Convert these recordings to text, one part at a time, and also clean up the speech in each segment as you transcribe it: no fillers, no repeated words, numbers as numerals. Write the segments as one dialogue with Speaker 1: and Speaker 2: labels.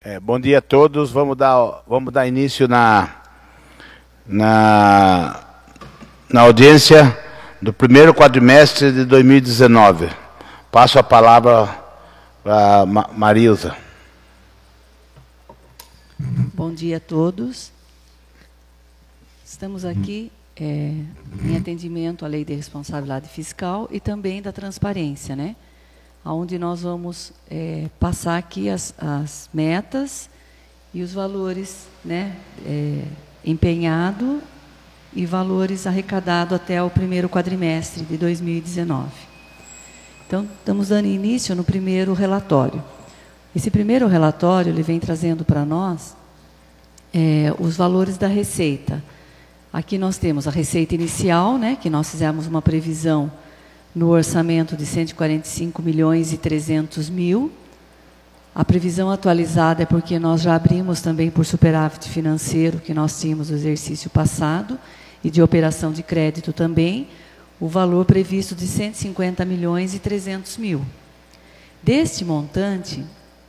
Speaker 1: Bom dia a todos. Vamos dar início na audiência do primeiro quadrimestre de 2019. Passo a palavra para Marilza.
Speaker 2: Bom dia a todos. Estamos aqui em atendimento à Lei de Responsabilidade Fiscal e também da transparência, né? Onde nós vamos passar aqui as metas e os valores, né, empenhado e valores arrecadados até o primeiro quadrimestre de 2019. Então, estamos dando início no primeiro relatório. Esse primeiro relatório ele vem trazendo para nós os valores da receita. Aqui nós temos a receita inicial, né, que nós fizemos uma previsão no orçamento de 145.300.000. A previsão atualizada é porque nós já abrimos também por superávit financeiro que nós tínhamos no exercício passado e de operação de crédito também, o valor previsto de 150.300.000. Deste montante,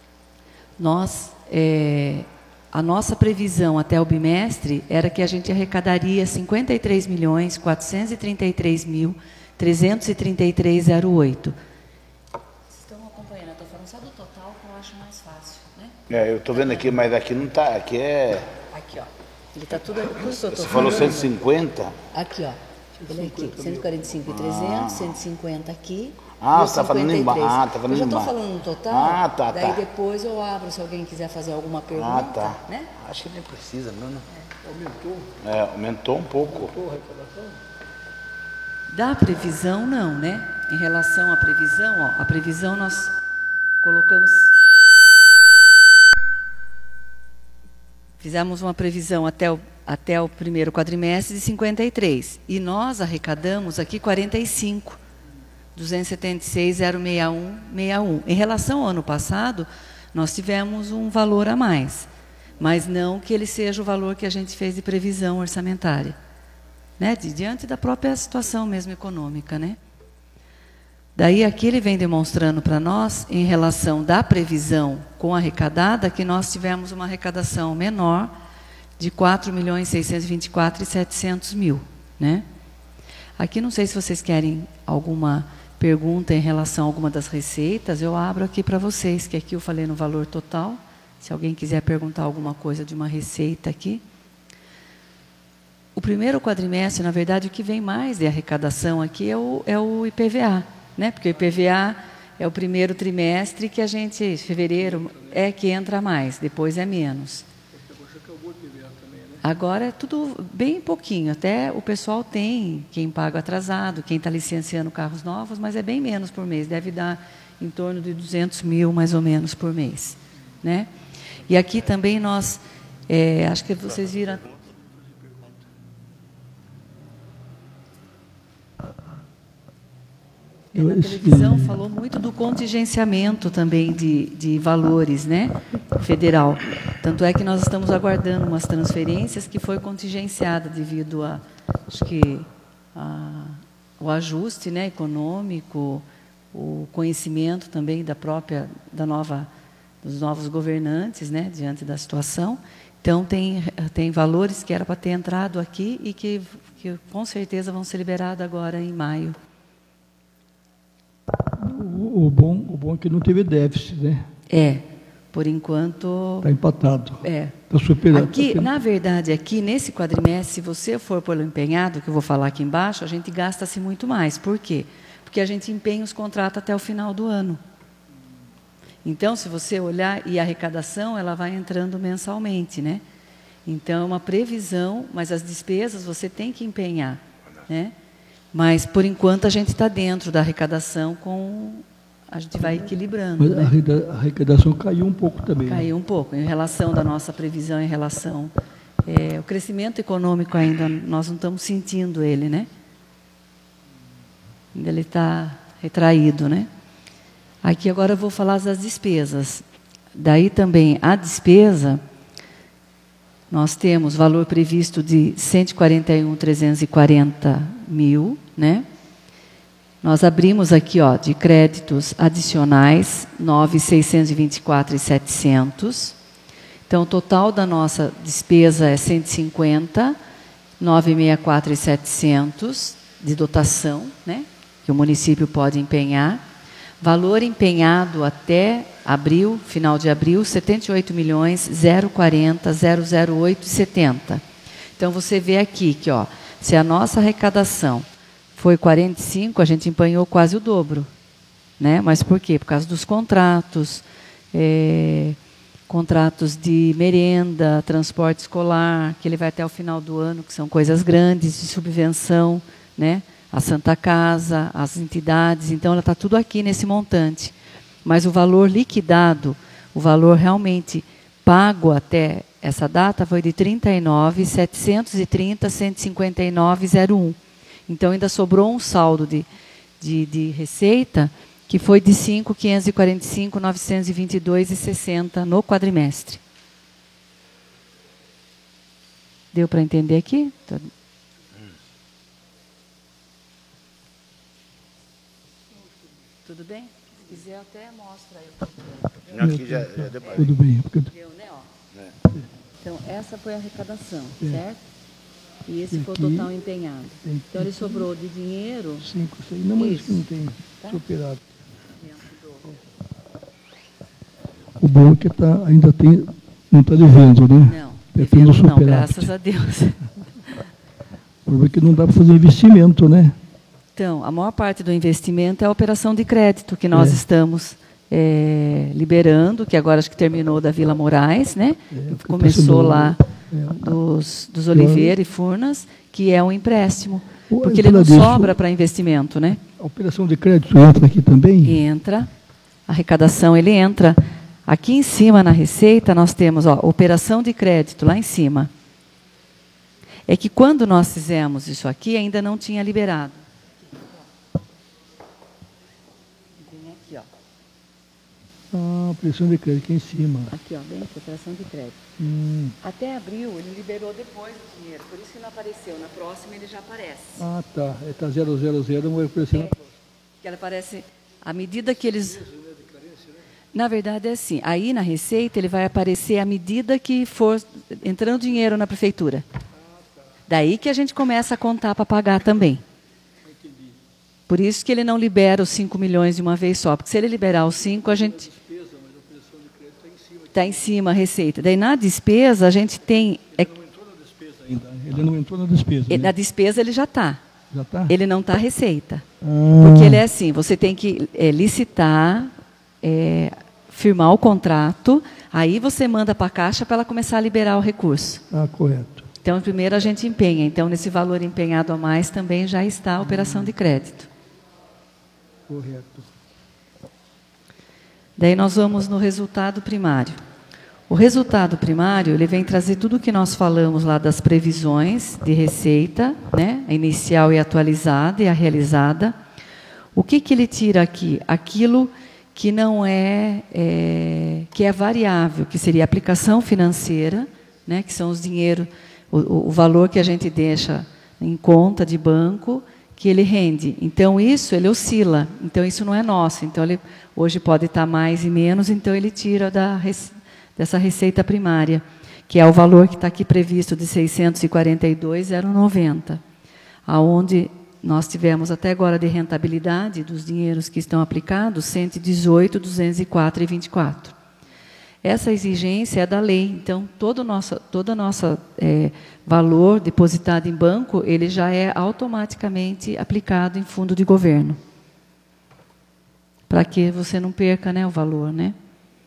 Speaker 2: a nossa previsão até o bimestre era que a gente arrecadaria 53.433.333,08. Vocês estão acompanhando? Eu estou falando só do total, que eu acho mais fácil, né?
Speaker 1: Eu estou vendo aqui, mas aqui não está. Aqui é...
Speaker 2: Aqui, ó. Ele está tudo... Você
Speaker 1: falou 150?
Speaker 2: Aqui, ó. Ele aqui, 145.300, 150 aqui.
Speaker 1: Você está falando embaixo. Tá falando
Speaker 2: eu já estou
Speaker 1: embaixo.
Speaker 2: falando no total.
Speaker 1: Tá.
Speaker 2: Daí depois eu abro se alguém quiser fazer alguma pergunta.
Speaker 1: Tá.
Speaker 2: Né?
Speaker 1: Acho que nem precisa, não.
Speaker 3: Aumentou?
Speaker 1: Aumentou um pouco.
Speaker 3: Aumentou a arrecadação?
Speaker 2: Da previsão, não, né? Em relação à previsão, ó, a previsão nós colocamos... Fizemos uma previsão até o primeiro quadrimestre de 53. E nós arrecadamos aqui 45. 276.061,61. Em relação ao ano passado, nós tivemos um valor a mais. Mas não que ele seja o valor que a gente fez de previsão orçamentária. Né? Diante da própria situação mesmo econômica, né? Daí aqui ele vem demonstrando para nós, em relação da previsão com a arrecadada, que nós tivemos uma arrecadação menor de 4.624.700.000, né? Aqui não sei se vocês querem alguma pergunta em relação a alguma das receitas, eu abro aqui para vocês, que aqui eu falei no valor total, se alguém quiser perguntar alguma coisa de uma receita aqui. O primeiro quadrimestre, na verdade, o que vem mais de arrecadação aqui é o IPVA, né? Porque o IPVA é o primeiro trimestre que a gente, fevereiro, que entra mais, depois é menos. Agora é tudo bem pouquinho, até o pessoal tem quem paga atrasado, quem está licenciando carros novos, mas é bem menos por mês, deve dar em torno de 200.000 mais ou menos por mês, né? E aqui também nós, acho que vocês viram... Na televisão falou muito do contingenciamento também de valores, né, federal. Tanto é que nós estamos aguardando umas transferências que foi contingenciada devido o ajuste, né, econômico, o conhecimento também dos novos governantes, né, diante da situação. Então tem valores que era para ter entrado aqui e que com certeza vão ser liberados agora em maio.
Speaker 3: O bom é que não teve déficit, né?
Speaker 2: Por enquanto...
Speaker 3: Está empatado.
Speaker 2: Está
Speaker 3: superando.
Speaker 2: Aqui, na verdade, aqui nesse quadrimestre, se você for pelo empenhado, que eu vou falar aqui embaixo, a gente gasta-se muito mais. Por quê? Porque a gente empenha os contratos até o final do ano. Então, se você olhar, e a arrecadação, ela vai entrando mensalmente, né? Então, é uma previsão, mas as despesas você tem que empenhar, né? Mas, por enquanto, a gente está dentro da arrecadação, a gente vai equilibrando.
Speaker 3: Mas
Speaker 2: né?
Speaker 3: A arrecadação caiu um pouco também.
Speaker 2: Caiu um pouco, em relação da nossa previsão, em relação... o crescimento econômico ainda, nós não estamos sentindo ele, né? Ainda ele está retraído, né? Aqui agora eu vou falar das despesas. Daí também, a despesa... Nós temos valor previsto de 141.340.000, né? Nós abrimos aqui, ó, de créditos adicionais, 9.624.700. Então, o total da nossa despesa é 150, 964.700 de dotação, né, que o município pode empenhar. Valor empenhado até abril, final de abril, 78.040.008,70. Então, você vê aqui que, ó, se a nossa arrecadação foi 45, a gente empenhou quase o dobro. Né? Mas por quê? Por causa dos contratos, contratos de merenda, transporte escolar, que ele vai até o final do ano, que são coisas grandes, de subvenção, né? A Santa Casa, as entidades, então ela está tudo aqui nesse montante. Mas o valor liquidado, o valor realmente pago até essa data foi de 39.730.159,01. Então ainda sobrou um saldo de receita que foi de 5.545.922,60 no quadrimestre. Deu para entender aqui? Tudo bem? Se quiser, até mostra aí.
Speaker 1: Aqui já deu para
Speaker 3: Tudo bem.
Speaker 2: Deu, né? Ó. Então, essa foi a arrecadação, certo? E esse foi o total empenhado. Então, ele sobrou de dinheiro...
Speaker 3: 5, 6. Não, mas
Speaker 2: Isso.
Speaker 3: isso não tem
Speaker 2: Tá?
Speaker 3: superado. O bom é que ainda tem, não está devendo, né?
Speaker 2: Não,
Speaker 3: É
Speaker 2: devendo
Speaker 3: tudo
Speaker 2: não,
Speaker 3: superávit.
Speaker 2: graças a Deus.
Speaker 3: O problema é que não dá para fazer investimento, né?
Speaker 2: Então, a maior parte do investimento é a operação de crédito que nós estamos liberando, que agora acho que terminou da Vila Moraes, né? Começou lá dos Oliveira e Furnas, que é um empréstimo, porque ele não sobra para investimento, né?
Speaker 3: A operação de crédito entra aqui também?
Speaker 2: Entra, a arrecadação ele entra. Aqui em cima na receita nós temos, ó, operação de crédito lá em cima. É que quando nós fizemos isso aqui ainda não tinha liberado. Aqui, ó.
Speaker 3: Ah, operação de crédito aqui em cima.
Speaker 2: Aqui, ó, bem aqui, operação de crédito. Até abril ele liberou depois o dinheiro, por isso que não apareceu. Na próxima ele já aparece.
Speaker 3: Ah, tá. Está 000, vai aparecer.
Speaker 2: Que ela aparece à medida que eles... Na verdade é assim, aí na receita ele vai aparecer à medida que for entrando dinheiro na prefeitura. Daí que a gente começa a contar para pagar também. Por isso que ele não libera os 5 milhões de uma vez só, porque se ele liberar os 5, a gente... Está em cima a receita. Daí na despesa a gente tem...
Speaker 3: Ele não entrou na despesa ainda. Ele não entrou na despesa. Né?
Speaker 2: Na despesa ele já está.
Speaker 3: Já está?
Speaker 2: Ele não está receita. Porque ele é assim, você tem que licitar... firmar o contrato, aí você manda para a Caixa para ela começar a liberar o recurso.
Speaker 3: Ah, correto.
Speaker 2: Então, primeiro a gente empenha. Então, nesse valor empenhado a mais também já está a operação de crédito.
Speaker 3: Correto.
Speaker 2: Daí nós vamos no resultado primário. O resultado primário, ele vem trazer tudo o que nós falamos lá das previsões de receita, né? A inicial e atualizada e a realizada. O que ele tira aqui? Aquilo que não que é variável, que seria a aplicação financeira, né, que são os dinheiro, o valor que a gente deixa em conta de banco, que ele rende. Então, isso, ele oscila. Então, isso não é nosso. Então, ele hoje pode estar mais e menos, então ele tira dessa receita primária, que é o valor que está aqui previsto de 642,090, aonde... Nós tivemos até agora de rentabilidade dos dinheiros que estão aplicados 118.204,24. Essa exigência é da lei, então todo nosso valor depositado em banco ele já é automaticamente aplicado em fundo de governo, para que você não perca, né, o valor, né?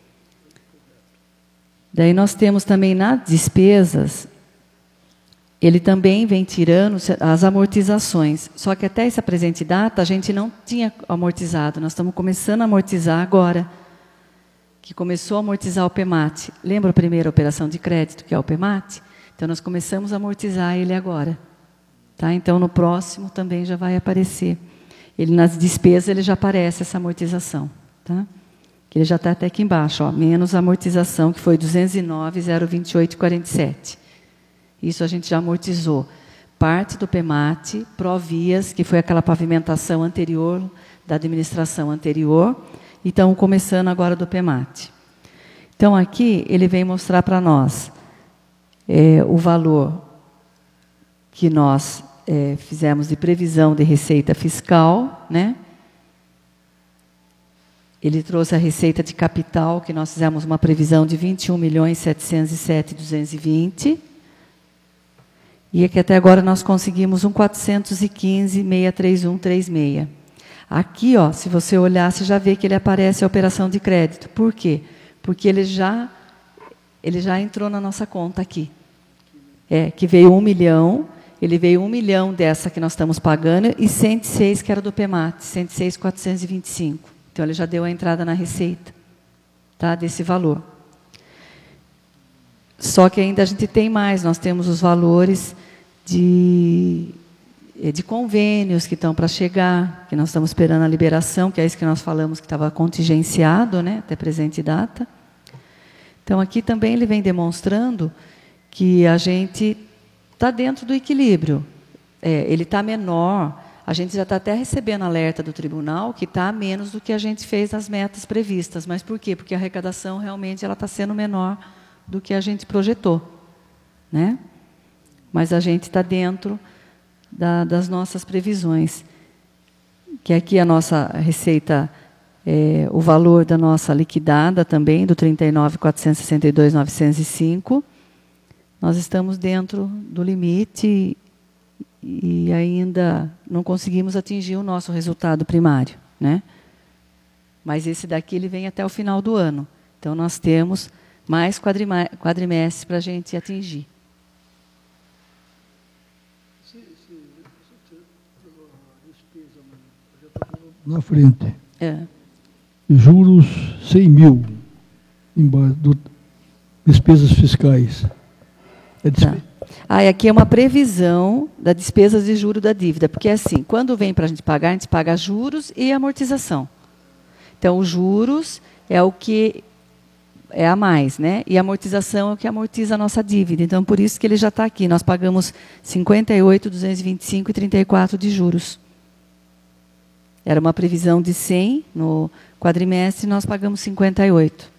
Speaker 2: Daí nós temos também nas despesas. Ele também vem tirando as amortizações. Só que até essa presente data, a gente não tinha amortizado. Nós estamos começando a amortizar agora, que começou a amortizar o PEMAT. Lembra a primeira operação de crédito, que é o PEMAT? Então, nós começamos a amortizar ele agora. Tá? Então, no próximo também já vai aparecer. Ele, nas despesas, ele já aparece essa amortização. Tá? Que ele já está até aqui embaixo, ó, menos a amortização, que foi 209.028,47. Isso a gente já amortizou. Parte do PEMAT, Provias, que foi aquela pavimentação anterior, da administração anterior, e estamos começando agora do PEMAT. Então, aqui ele vem mostrar para nós o valor que nós fizemos de previsão de receita fiscal, né? Ele trouxe a receita de capital, que nós fizemos uma previsão de 21.707.220. E aqui até agora nós conseguimos 415.63136. Aqui, ó, se você olhar, você já vê que ele aparece a operação de crédito. Por quê? Porque ele já entrou na nossa conta aqui. Que veio 1 milhão, ele veio 1 milhão dessa que nós estamos pagando e 106 que era do PEMAT, 106.425. Então, ele já deu a entrada na receita, tá, desse valor. Só que ainda a gente tem mais, nós temos os valores de convênios que estão para chegar, que nós estamos esperando a liberação, que é isso que nós falamos que estava contingenciado, né, até presente data. Então, aqui também ele vem demonstrando que a gente está dentro do equilíbrio. Ele está menor, a gente já está até recebendo alerta do tribunal que está a menos do que a gente fez nas metas previstas. Mas por quê? Porque a arrecadação realmente ela está sendo menor do que a gente projetou, né? Mas a gente está dentro das nossas previsões. Que aqui a nossa receita, o valor da nossa liquidada também, do 39.462.905, nós estamos dentro do limite e ainda não conseguimos atingir o nosso resultado primário, né? Mas esse daqui ele vem até o final do ano. Então, nós temos mais quadrimestres para a gente atingir.
Speaker 3: Na frente.
Speaker 2: É.
Speaker 3: Juros 100 mil. Despesas fiscais.
Speaker 2: Tá. Aqui é uma previsão das despesas de juro da dívida, porque assim, quando vem para a gente paga juros e amortização. Então, os juros é o que é a mais, né? E a amortização é o que amortiza a nossa dívida. Então, por isso que ele já está aqui. Nós pagamos 58.225,34 de juros. Era uma previsão de 100 no quadrimestre, nós pagamos 58.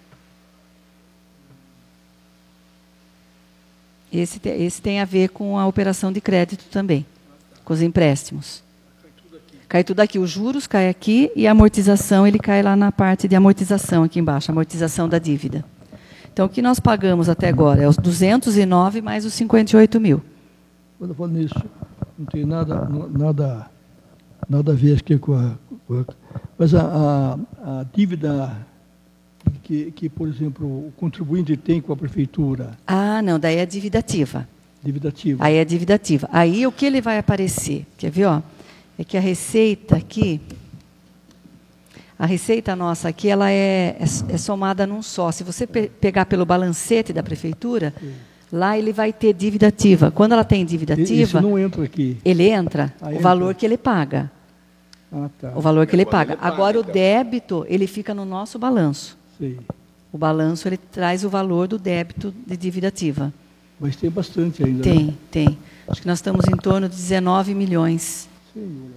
Speaker 2: Esse tem a ver com a operação de crédito também, com os empréstimos. Cai tudo aqui. Os juros cai aqui e a amortização ele cai lá na parte de amortização aqui embaixo, amortização da dívida. Então, o que nós pagamos até agora é os 209 mais os 58 mil.
Speaker 3: Quando eu falo nisso, não tem nada a ver aqui com a... Mas a dívida que, por exemplo, o contribuinte tem com a prefeitura...
Speaker 2: Ah, não, daí é a dívida ativa.
Speaker 3: Dívida ativa.
Speaker 2: Aí é a dívida ativa. Aí o que ele vai aparecer? Quer ver, ó? É que a receita aqui, a receita nossa aqui, ela é somada num só. Se você pegar pelo balancete da prefeitura, sim, lá ele vai ter dívida ativa. Quando ela tem dívida ativa...
Speaker 3: Isso não entra aqui.
Speaker 2: Ele entra, o valor que ele paga.
Speaker 3: Ah, tá.
Speaker 2: O valor que ele paga. Agora, o débito, ele fica no nosso balanço.
Speaker 3: Sim.
Speaker 2: O balanço, ele traz o valor do débito de dívida ativa.
Speaker 3: Mas tem bastante ainda,
Speaker 2: Tem,
Speaker 3: né?
Speaker 2: tem. Acho que nós estamos em torno de 19 milhões.
Speaker 3: Senhor,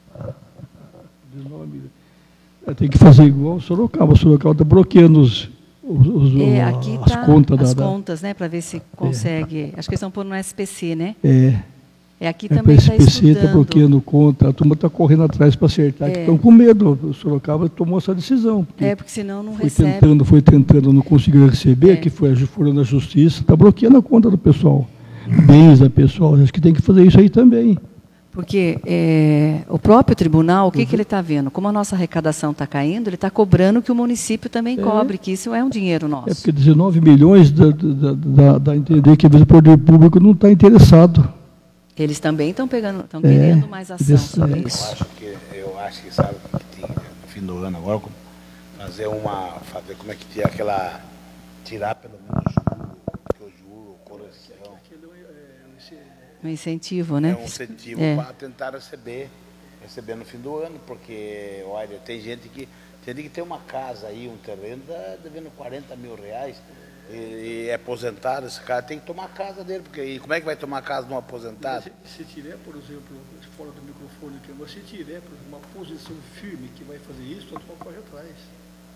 Speaker 3: 19 milhões. Tem que fazer igual o Sorocaba. O Sorocaba está bloqueando
Speaker 2: aqui
Speaker 3: as contas.
Speaker 2: As contas, né? Para ver se consegue. Acho que eles estão pondo no SPC, né? Aqui também está
Speaker 3: estudando. O SPC está bloqueando conta. A turma está correndo atrás para acertar. Estão com medo. O Sorocaba tomou essa decisão.
Speaker 2: Porque senão não recebe.
Speaker 3: Foi tentando, não conseguiu receber, que foram na justiça. Está bloqueando a conta do pessoal. Bens da pessoal. Acho que tem que fazer isso aí também.
Speaker 2: Porque o próprio tribunal, o que ele está vendo? Como a nossa arrecadação está caindo, ele está cobrando que o município também cobre, que isso é um dinheiro nosso.
Speaker 3: Porque 19 milhões dá a entender que o poder público não está interessado.
Speaker 2: Eles também estão querendo mais ação sobre isso.
Speaker 1: Eu acho que sabe que tem, no fim do ano agora, fazer como é que tinha aquela, tirar pelo menos juro, correção.
Speaker 2: Um incentivo, né?
Speaker 1: É um incentivo para tentar receber no fim do ano, porque, olha, tem gente que tem uma casa aí, um terreno, devendo 40 mil reais, e é aposentado, esse cara tem que tomar a casa dele, porque como é que vai tomar a casa de um aposentado?
Speaker 3: Se tiver, por exemplo, fora do microfone, se tiver, por exemplo, uma posição firme que vai fazer isso, a turma corre atrás.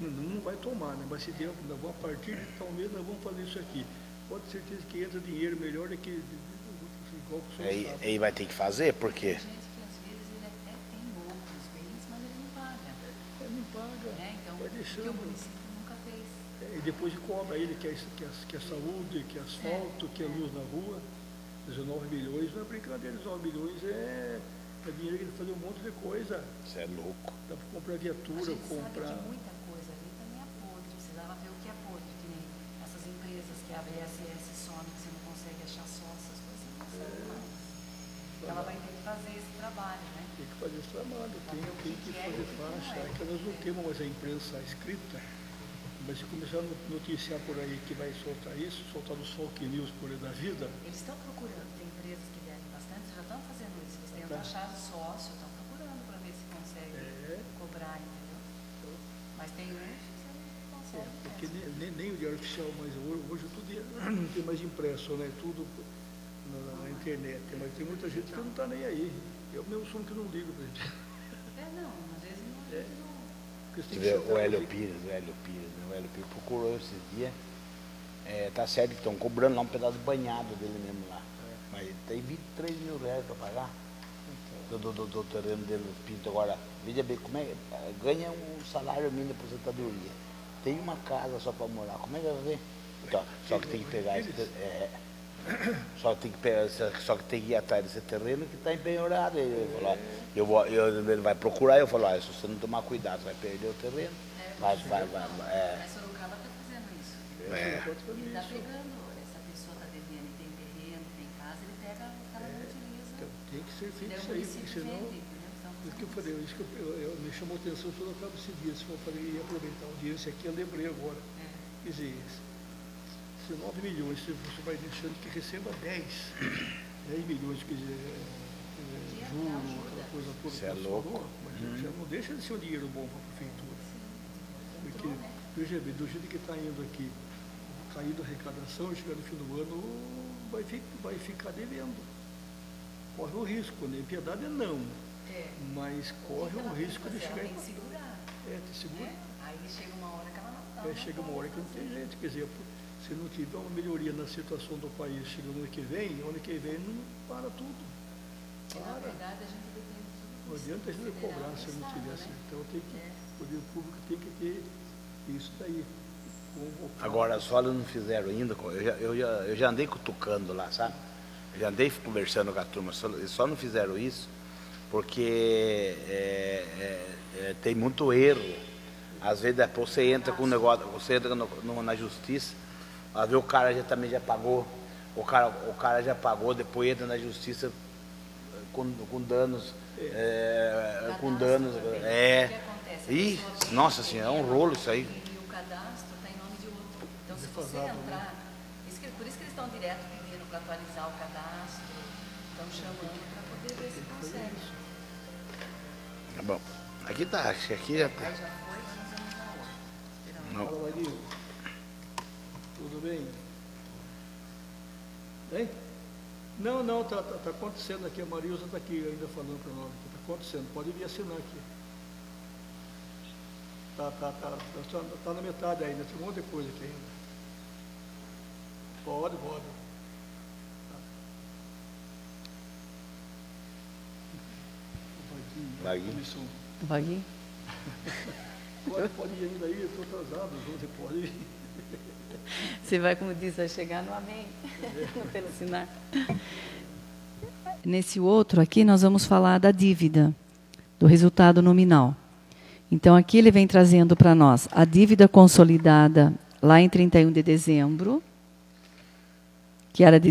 Speaker 3: não vai tomar, né? Mas se der, a partir de tal mês nós vamos fazer isso aqui. Pode ter certeza que entra dinheiro melhor do que igual que o senhor sabe.
Speaker 1: Aí vai ter que fazer, por quê?
Speaker 2: Tem gente que às vezes ele até tem outros bens, mas ele não paga.
Speaker 3: Ele não paga,
Speaker 2: Então,
Speaker 3: vai
Speaker 2: porque
Speaker 3: deixando.
Speaker 2: o município nunca fez.
Speaker 3: E depois cobra ele que é saúde, que é asfalto, que é luz na rua. 19 milhões, não é brincadeira, 19 milhões é dinheiro que ele fazer um monte de coisa.
Speaker 1: Você é louco.
Speaker 3: Dá para comprar viatura,
Speaker 2: A gente
Speaker 3: comprar.
Speaker 2: sabe que muita coisa ali também é podre. Precisava ver o que é podre, que nem essas empresas que a BSS some, que você não consegue achar só essas coisas, não consegue mais. Ela vai ter que fazer esse trabalho, né?
Speaker 3: Tem que fazer esse trabalho, tem que
Speaker 2: é
Speaker 3: fazer
Speaker 2: e o que
Speaker 3: faixa.
Speaker 2: não é.
Speaker 3: É que nós não temos mais a imprensa escrita, mas se começar a noticiar por aí que vai soltar isso, soltar no Folk News por aí da vida,
Speaker 2: Eles estão procurando, tem empresas que devem bastante, já estão fazendo isso. Eles tentam achar sócio, estão procurando para ver se consegue cobrar, entendeu? Mas tem uns que você não consegue.
Speaker 3: porque nem o diário oficial, mas hoje tudo não tem mais impresso, né? Tudo na internet. Mas tem muita gente que não está nem aí. Eu mesmo sou um que não ligo para gente.
Speaker 2: Não, às vezes não.
Speaker 1: Você vê o Hélio Pires, né? O Hélio Pires procurou esses dias. Tá certo que estão cobrando lá um pedaço banhado dele mesmo lá. Mas tem 23 mil reais para pagar do terreno dele no Pinto. Agora, veja bem, como ganha um salário mínimo de aposentadoria. Tem uma casa só para morar, como é que vai fazer? Então, só que tem que pegar só que tem que ir atrás desse terreno que está empenhorado. Ele falou, ele vai procurar, eu falo, se você não tomar cuidado, você vai perder o terreno.
Speaker 2: Mas Sorocaba está fazendo isso. Ele está pegando, essa pessoa está devendo, tem terreno, tem casa, ele pega, o cara não utiliza.
Speaker 3: Então, tem que ser feito isso aí, porque senão. Isso que eu falei, isso que me chamou a atenção Sorocaba esse dia. Se eu falei, ia aproveitar a audiência aqui, eu lembrei agora. Quer dizer, 19 milhões, você vai deixando que receba 10 milhões, quer dizer, juros, aquela coisa toda.
Speaker 1: Você é louco.
Speaker 3: Mas já não deixa de ser um dinheiro bom para a prefeitura. Porque, veja bem, do jeito que está indo aqui, caindo a arrecadação, chegar no fim do ano, vai ficar devendo. Corre o risco, né? Piedade não. Mas corre o risco de chegar.
Speaker 2: Tem que segurar.
Speaker 3: Tem que segurar.
Speaker 2: Aí chega uma hora que ela não está.
Speaker 3: Chega uma hora que não tem jeito, quer dizer, se não tiver uma melhoria na situação do país chegando ano que vem não para tudo.
Speaker 2: Na verdade, a gente depende de tudo.
Speaker 3: Não adianta a gente cobrar se não tivesse. Então o poder público tem que ter isso daí.
Speaker 1: Agora, só eles não fizeram ainda, eu já andei cutucando lá, sabe? Eu já andei conversando com a turma, eles só não fizeram isso porque tem muito erro. Às vezes depois você entra com um negócio, você entra na justiça, às vezes o cara também já pagou, o cara já pagou, depois entra na justiça com danos, com danos. E, nossa senhora, é um rolo isso aí.
Speaker 2: E o cadastro está em nome de outro. Então, se você entrar, por isso que eles estão direto pedindo para atualizar o cadastro, estão chamando para poder ver se consegue.
Speaker 1: Tá bom. Aqui tá, acho que aqui já tá.
Speaker 2: Aí já foi, nós vamos na outra.
Speaker 1: Não.
Speaker 3: Fala, Marinho. Tudo bem? Hein? Não, tá acontecendo aqui. A Marilza está aqui ainda falando para nós. Está acontecendo. Pode vir assinar aqui. Tá na metade ainda. Tem um monte de coisa aqui ainda. Pode.
Speaker 2: Vaguinho?
Speaker 3: Pode ir ainda aí, eu estou atrasado, você pode ir.
Speaker 2: Você vai, como diz, vai chegar no amém, pelo sinal. Nesse outro aqui, nós vamos falar da dívida, do resultado nominal. Então, aqui ele vem trazendo para nós a dívida consolidada lá em 31 de dezembro, que era de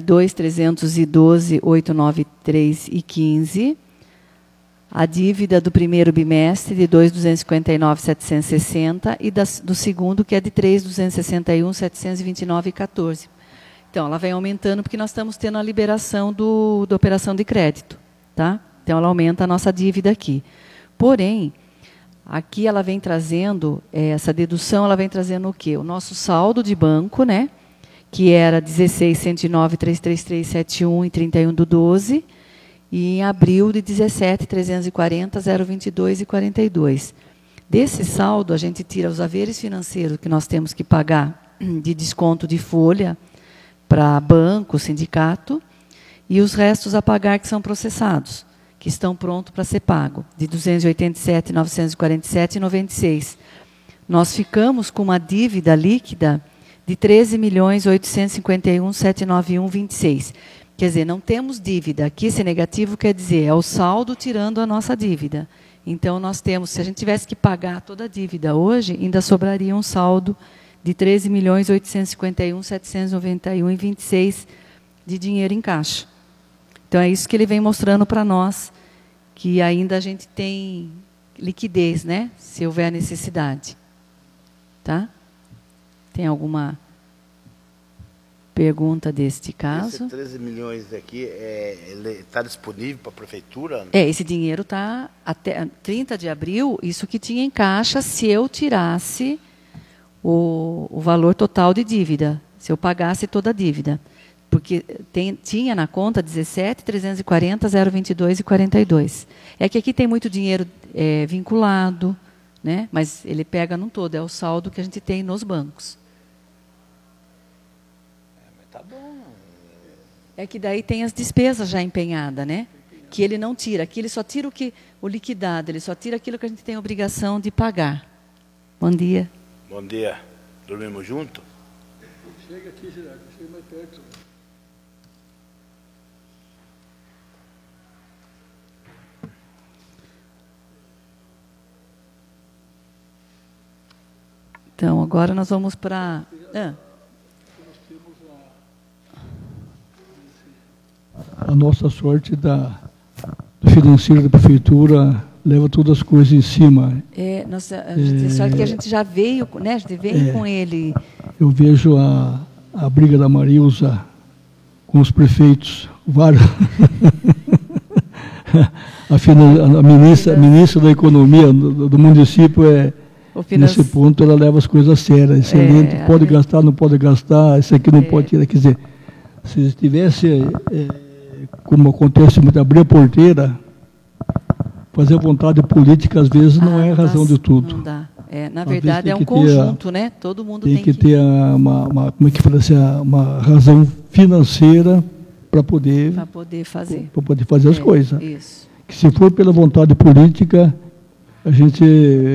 Speaker 2: 2.312.893,15. A dívida do primeiro bimestre de 2.259.760 e do segundo, que é de 3.261.729,14. Então, ela vem aumentando porque nós estamos tendo a liberação da operação de crédito. Tá? Então, ela aumenta a nossa dívida aqui. Porém, aqui ela vem trazendo, essa dedução, ela vem trazendo o quê? O nosso saldo de banco, né? Que era 16.109.333.71 em 31/12, e em abril de 17.340.022,42. Desse saldo, a gente tira os haveres financeiros que nós temos que pagar de desconto de folha para banco, sindicato, e os restos a pagar que são processados, que estão prontos para ser pago, de 287.947,96. Nós ficamos com uma dívida líquida de 13.851.791,26. Quer dizer, não temos dívida. Aqui, esse negativo quer dizer, é o saldo tirando a nossa dívida. Então, nós temos, se a gente tivesse que pagar toda a dívida hoje, ainda sobraria um saldo de 13.851.791,26 de dinheiro em caixa. Então, é isso que ele vem mostrando para nós, que ainda a gente tem liquidez, né? Se houver necessidade. Tá? Tem alguma pergunta deste caso?
Speaker 1: Esse 13 milhões aqui está disponível para a prefeitura?
Speaker 2: Esse dinheiro está até 30 de abril, isso que tinha em caixa se eu tirasse o valor total de dívida, se eu pagasse toda a dívida. Porque tinha na conta 17.340.022,42. É que aqui tem muito dinheiro vinculado, né? Mas ele pega num todo, é o saldo que a gente tem nos bancos.
Speaker 1: Mas tá bom.
Speaker 2: É que daí tem as despesas já empenhadas, né? Que ele não tira. Aqui ele só tira o liquidado, ele só tira aquilo que a gente tem obrigação de pagar. Bom dia.
Speaker 1: Bom dia. Dormimos junto?
Speaker 3: Chega aqui, Gerardo. Chega mais perto.
Speaker 2: Então, agora nós vamos para...
Speaker 3: A nossa sorte do financeiro da prefeitura leva todas as coisas em cima.
Speaker 2: A gente sabe que a gente já veio, né? A gente veio com ele.
Speaker 3: Eu vejo a briga da Marilza com os prefeitos, vários. a ministra da Economia do município nesse ponto, ela leva as coisas sérias. Excelente, pode gastar, não pode gastar, isso aqui não pode tirar. Quer dizer, se tivesse, como acontece muito, abrir a porteira, fazer vontade política, às vezes, não é a razão de tudo.
Speaker 2: Não dá. Na verdade, é um conjunto, né? Todo mundo tem
Speaker 3: que ter como é que fala assim, uma razão financeira para poder
Speaker 2: fazer.
Speaker 3: Para poder fazer as coisas.
Speaker 2: Isso.
Speaker 3: Que se for pela vontade política, a gente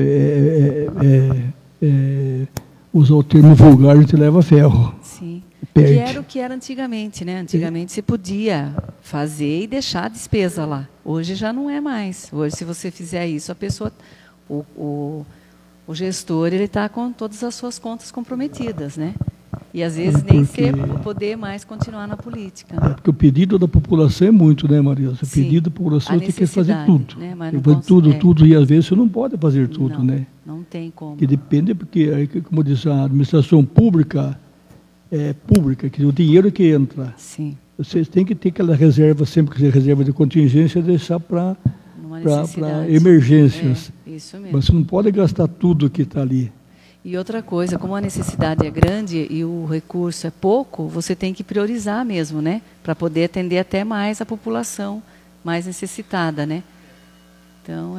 Speaker 3: usar o termo vulgar, a gente leva ferro.
Speaker 2: Sim.
Speaker 3: Perde.
Speaker 2: Que era o que era antigamente, né? Antigamente se podia fazer e deixar a despesa lá. Hoje já não é mais. Hoje, se você fizer isso, a pessoa, o gestor, ele está com todas as suas contas comprometidas, né? E às vezes nem poder mais continuar na política.
Speaker 3: Porque o pedido da população é muito, né, Maria? O pedido da população tem que fazer tudo.
Speaker 2: Né?
Speaker 3: Tudo, e às vezes você não pode fazer tudo, né?
Speaker 2: Não tem como.
Speaker 3: Que depende, porque, como diz a administração pública, que o dinheiro que entra.
Speaker 2: Sim.
Speaker 3: Você tem que ter aquela reserva, sempre que reserva de contingência, deixar para emergências.
Speaker 2: Isso mesmo.
Speaker 3: Mas você não pode gastar tudo que está ali.
Speaker 2: E outra coisa, como a necessidade é grande e o recurso é pouco, você tem que priorizar mesmo, né? Para poder atender até mais a população mais necessitada, né? Então,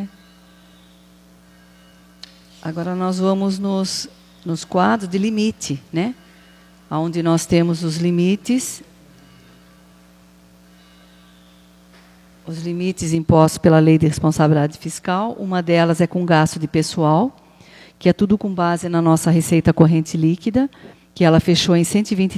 Speaker 2: Agora nós vamos nos quadros de limite, né? Onde nós temos os limites impostos pela Lei de Responsabilidade Fiscal. Uma delas é com gasto de pessoal, que é tudo com base na nossa receita corrente líquida, que ela fechou em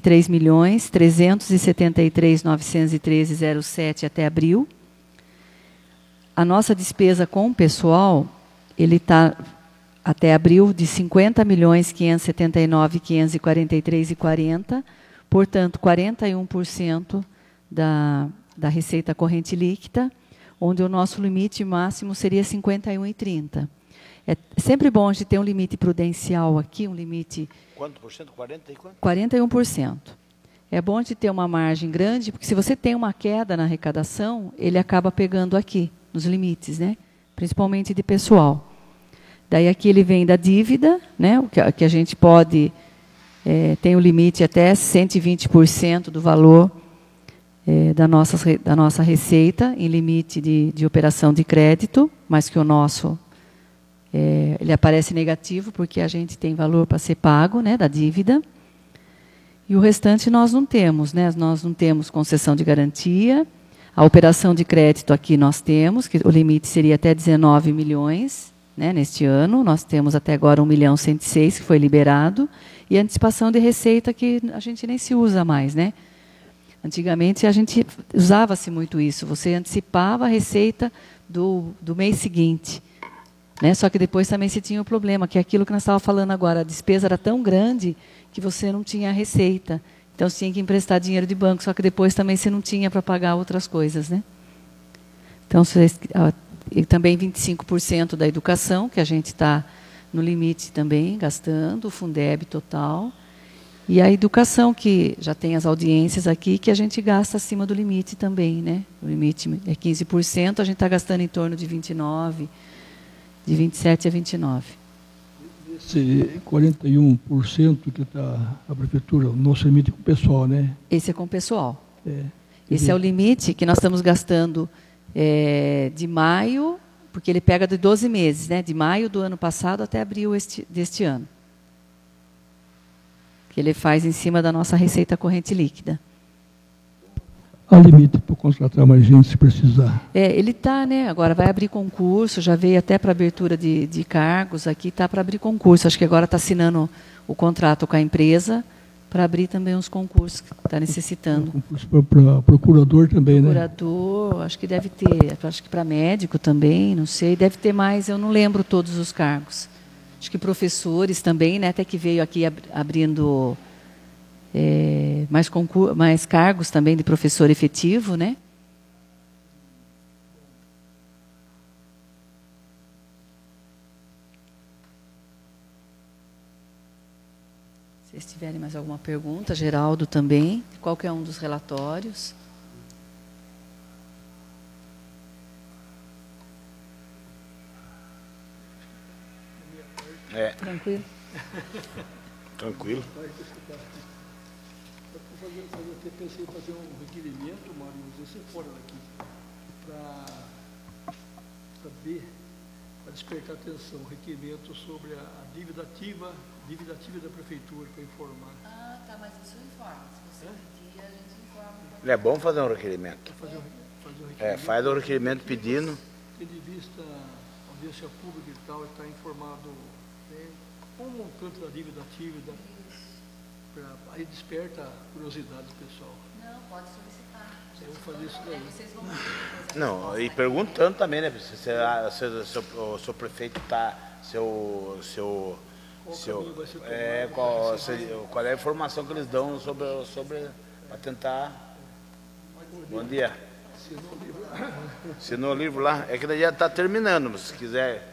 Speaker 2: 123.373.913,07 até abril. A nossa despesa com o pessoal, ele está até abril de 50.579.543,40, portanto, 41% da receita corrente líquida, onde o nosso limite máximo seria 51,30. É sempre bom a gente ter um limite prudencial aqui, um limite...
Speaker 1: Quanto por cento? 40 e quanto?
Speaker 2: 41%. É bom a gente ter uma margem grande, porque se você tem uma queda na arrecadação, ele acaba pegando aqui, nos limites, né? Principalmente de pessoal. Daí aqui ele vem da dívida, né? O que a gente pode... tem o limite até 120% do valor da nossa receita, em limite de operação de crédito, mas que o nosso... ele aparece negativo porque a gente tem valor para ser pago, né, da dívida. E o restante nós não temos, né? Nós não temos concessão de garantia. A operação de crédito aqui nós temos, que o limite seria até 19 milhões, né, neste ano. Nós temos até agora 1.106.000 que foi liberado. E antecipação de receita que a gente nem se usa mais, né? Antigamente a gente usava-se muito isso. Você antecipava a receita do mês seguinte, né? Só que depois também se tinha o problema, que é aquilo que nós estávamos falando agora. A despesa era tão grande que você não tinha receita. Então, você tinha que emprestar dinheiro de banco, só que depois também você não tinha para pagar outras coisas, né? Então, e também 25% da educação, que a gente está no limite também, gastando, o Fundeb total. E a educação, que já tem as audiências aqui, que a gente gasta acima do limite também, né? O limite é 15%, a gente está gastando em torno de 29%, de 27% a 29%.
Speaker 3: Esse 41% que está a prefeitura, o nosso limite com o pessoal, né?
Speaker 2: Esse é com o pessoal.
Speaker 3: É.
Speaker 2: Esse é o limite que nós estamos gastando de maio, porque ele pega de 12 meses, né? De maio do ano passado até abril deste ano. Que ele faz em cima da nossa receita corrente líquida.
Speaker 3: Há limite para contratar mais gente se precisar.
Speaker 2: Ele está, né? Agora vai abrir concurso, já veio até para abertura de cargos, aqui está para abrir concurso. Acho que agora está assinando o contrato com a empresa para abrir também os concursos que está necessitando.
Speaker 3: Concurso para procurador também,
Speaker 2: procurador, né? Acho que deve ter, acho que para médico também, não sei, deve ter mais, eu não lembro todos os cargos. Acho que professores também, né? Até que veio aqui abrindo mais cargos também de professor efetivo, né? Se vocês tiverem mais alguma pergunta, Geraldo também, qualquer um dos relatórios. Tranquilo?
Speaker 1: Tranquilo.
Speaker 3: Eu pensei em fazer um requerimento, Mário, você fora daqui, para saber, para despertar atenção, um requerimento sobre a dívida ativa da prefeitura, para informar.
Speaker 2: Ah, tá, mas isso informa. Se você pedir, a gente informa.
Speaker 1: É bom fazer um requerimento.
Speaker 3: Fazer um requerimento.
Speaker 1: Faz o requerimento pedindo.
Speaker 3: Tendo em vista a audiência pública e tal, está informado, né, com o montante da dívida ativa, aí desperta a curiosidade do pessoal.
Speaker 2: Não, pode solicitar.
Speaker 3: Eu vou fazer isso daí.
Speaker 2: Vocês vão
Speaker 1: Não, e perguntando também, né? Se o seu prefeito está. Qual é a informação que eles dão sobre para tentar. Bom dia. Assinou o livro lá. É que daí já está terminando, mas se quiser.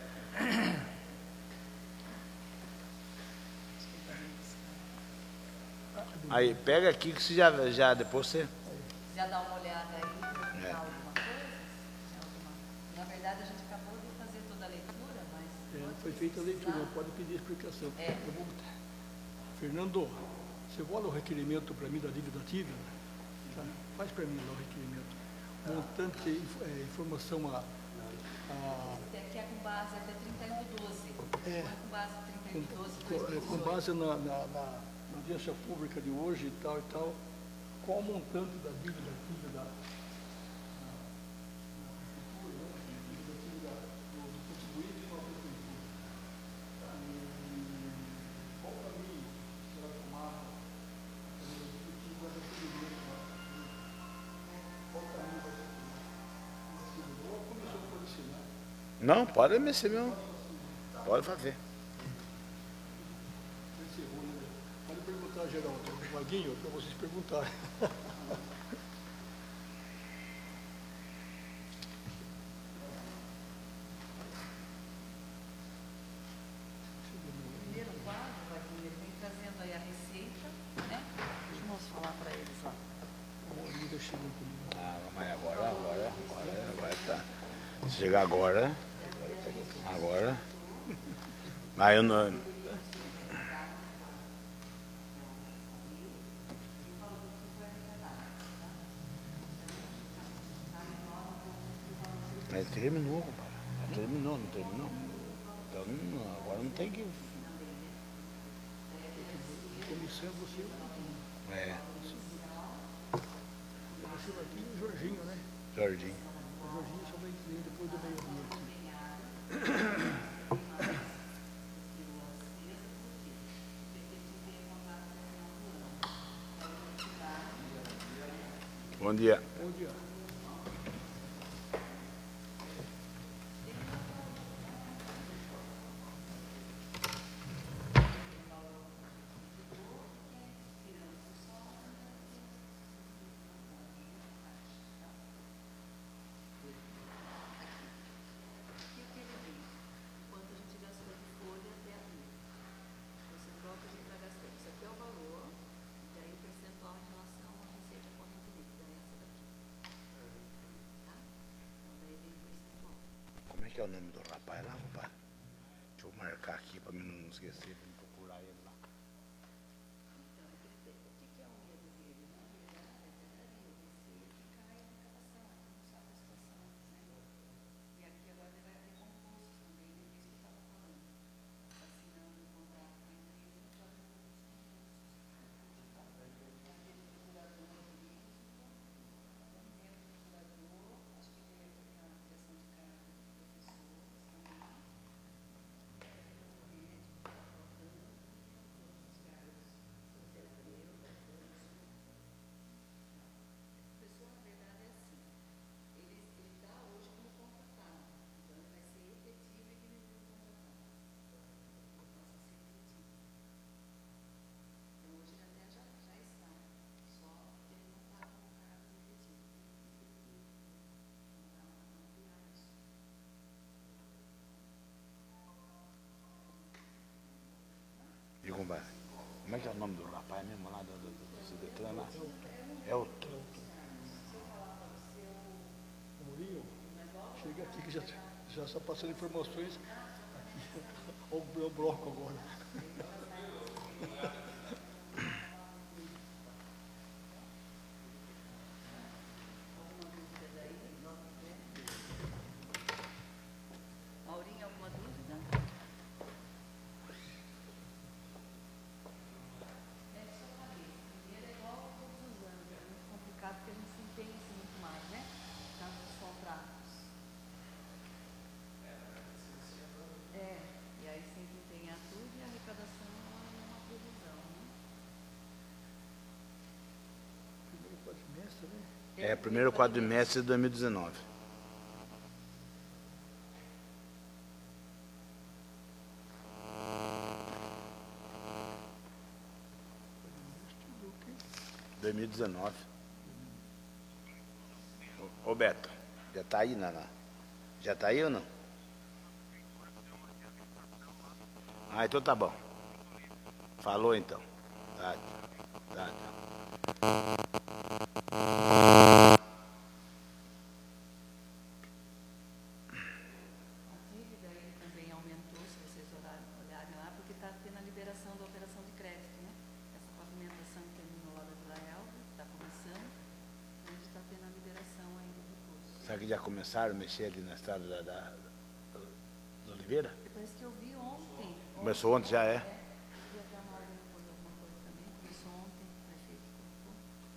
Speaker 1: Aí, pega aqui que você já depois você...
Speaker 2: Já dá uma olhada aí, perguntar alguma coisa? Na verdade, a gente acabou de fazer toda a leitura, mas...
Speaker 3: Foi feita a leitura, não pode pedir explicação. Fernando, você olha o requerimento para mim da dívida ativa? Tá? Faz para mim lá o requerimento. Montante, informação
Speaker 2: que é com base até 31/12. Com base em 31/12.
Speaker 3: Com base na audiência pública de hoje e tal, qual o montante da dívida ativa da do contribuinte com a prefeitura? Qual caminho será tomado para qual caminho vai ser tomado? Ou a comissão pode assinar?
Speaker 1: Não, pode me ser mesmo. Pode fazer.
Speaker 3: Pode perguntar, Geraldo, Vaguinho, para vocês perguntarem.
Speaker 2: Primeiro quadro, Vaguinho, ele vem trazendo aí a receita, né? Deixa eu falar para eles lá.
Speaker 1: Mas agora tá. Se chegar agora. Aí eu não. Mas terminou, compadre. Terminou, não terminou? Então, agora não tem que...
Speaker 3: Comissão, você...
Speaker 1: É,
Speaker 3: Você vai aqui e o Jorginho, né?
Speaker 1: Jorginho.
Speaker 3: O Jorginho só vai vir depois do meio-dia aqui.
Speaker 1: Bom dia.
Speaker 3: Bom dia.
Speaker 1: Como é que é o nome do rapaz lá, compadre? Deixa eu marcar aqui pra mim não esquecer, pra me procurar ele lá. E compadre, como é que é o nome do rapaz mesmo lá do Cidetran lá? É o...
Speaker 3: Mourinho, chega aqui que já está passando informações. Aqui, olha o bloco agora.
Speaker 2: Maurinho, alguma dúvida? É só cabeça. Primeiro é igual a todos os anos. É muito complicado porque a gente se empenha muito mais, né? Tanto os contratos. E aí sempre empenhar tudo e a arrecadação é uma previsão, né?
Speaker 3: Primeiro quadrimestre, né?
Speaker 1: É, primeiro quadrimestre de 2019.
Speaker 3: Do quê?
Speaker 1: 2019. Ô Beto, já tá aí, Naná? Já tá aí ou não? Ah, então tá bom. Falou então. Tá.
Speaker 2: A dívida ele também aumentou, se vocês olharem lá, porque está tendo a liberação da operação de crédito, né? Essa pavimentação que terminou lá da Vila Elba, está começando, a gente está tendo a liberação aí do recurso.
Speaker 1: Será que já começaram a mexer ali na estrada da Oliveira?
Speaker 2: Depois que eu vi ontem.
Speaker 1: Começou ontem, já é?
Speaker 2: E até a ordem pôs alguma coisa também, começou ontem, o prefeito colocou.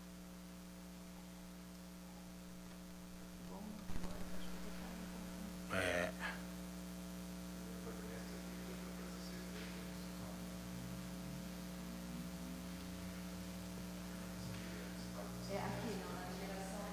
Speaker 2: Bom, agora acho que já está um pouquinho.
Speaker 1: É.
Speaker 2: É aqui, não, na liberação,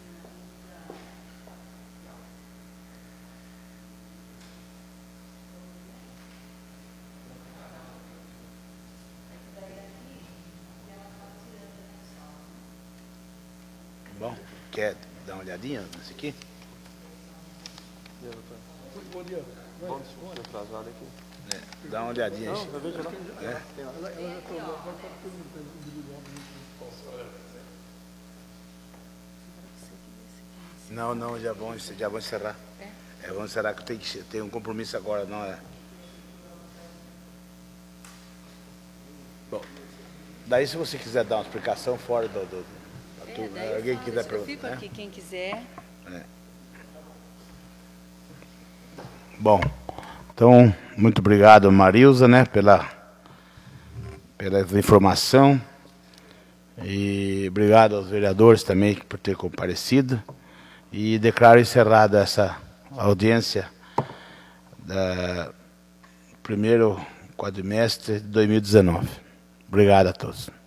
Speaker 1: Bom, quer dar uma olhadinha nesse aqui?
Speaker 3: Bom dia.
Speaker 4: Bom, atrasado aqui.
Speaker 1: É, dá uma olhadinha aí.
Speaker 4: Não, veja lá.
Speaker 1: É.
Speaker 3: Ela está agora está perguntando individual.
Speaker 1: Não, já vão encerrar. É, vamos encerrar que eu tenho um compromisso agora, não é? Bom, daí se você quiser dar uma explicação fora da turma, alguém quiser
Speaker 2: eu
Speaker 1: perguntar.
Speaker 2: fico aqui, quem quiser.
Speaker 1: Bom, Então, muito obrigado, Marilza, né, pela informação. E obrigado aos vereadores também por ter comparecido. E declaro encerrada essa audiência do primeiro quadrimestre de 2019. Obrigado a todos.